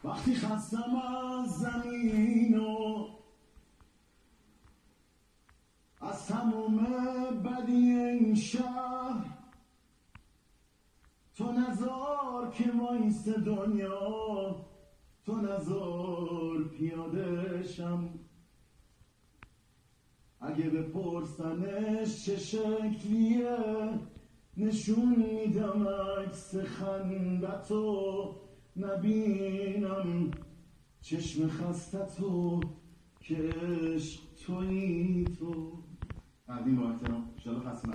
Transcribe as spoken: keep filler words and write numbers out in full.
وقتی خستم از زمین و از تموم بدی این شهر، تو نزار که وایست دنیا، تو نزار پیاده شم. اگه بپرسنش چه شکلیه، نشون میدم عکس خندتو. نبینم چشم خستتو که عشق تویی تو. قدیم با احترام، انشالله خسته